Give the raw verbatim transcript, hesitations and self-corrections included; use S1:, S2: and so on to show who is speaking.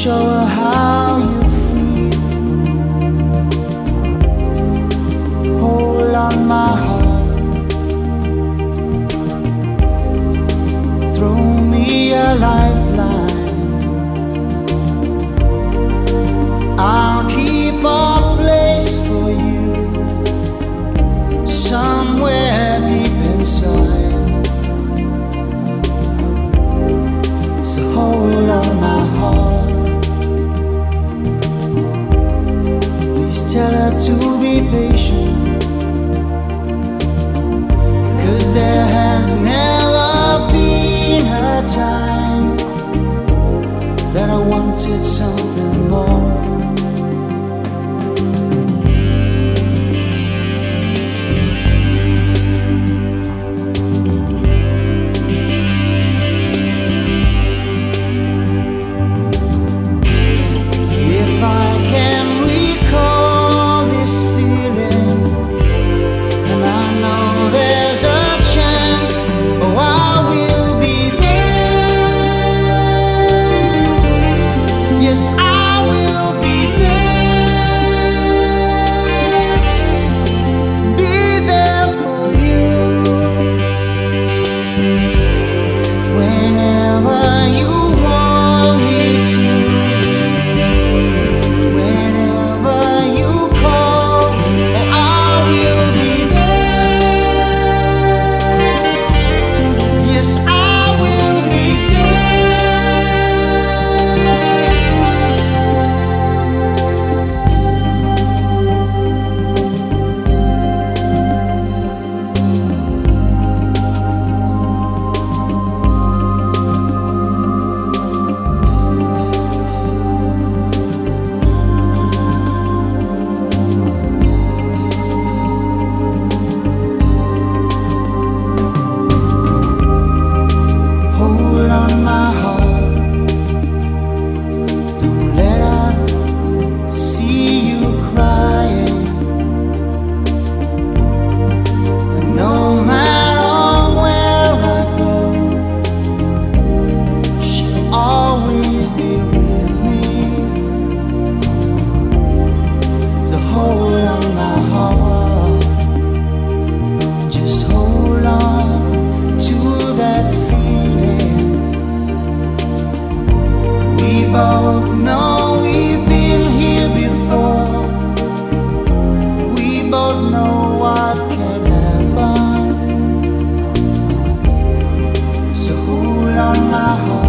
S1: show her how you feel. Hold on, my heart. Throw me a lifeline. I'll keep a place for you somewhere deep inside. So hold on, my heart. Please tell her to be patient, 'cause there has never been a time that I wanted something more. Yes, I will be there, be there for you whenever you want me to, whenever you call, oh, I will be there. Yes, I will be there. We both know we've been here before. We both know what can happen. So hold on, my heart.